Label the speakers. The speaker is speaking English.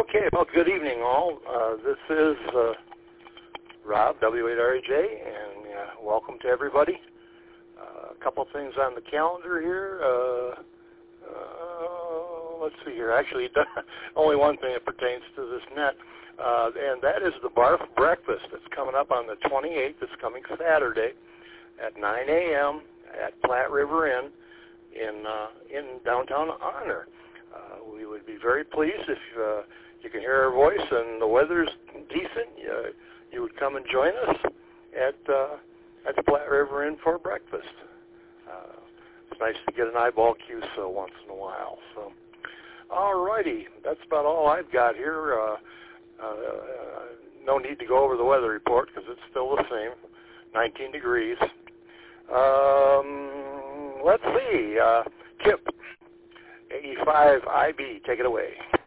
Speaker 1: Okay, well, good evening, all. This is Rob, W8RAJ, and welcome to everybody. A couple things on the calendar here. Let's see here. Actually, only one thing that pertains to this net, and that is the Barf Breakfast that's coming up on the 28th. It's coming Saturday at 9 a.m. at Platte River Inn in downtown Honor. We would be very pleased if you can hear our voice and the weather's decent. You would come and join us at the Platte River Inn for breakfast. It's nice to get an eyeball cue once in a while. So, all righty, that's about all I've got here. No need to go over the weather report because it's still the same, 19 degrees. Let's see, Kip, 85 IB, take it away.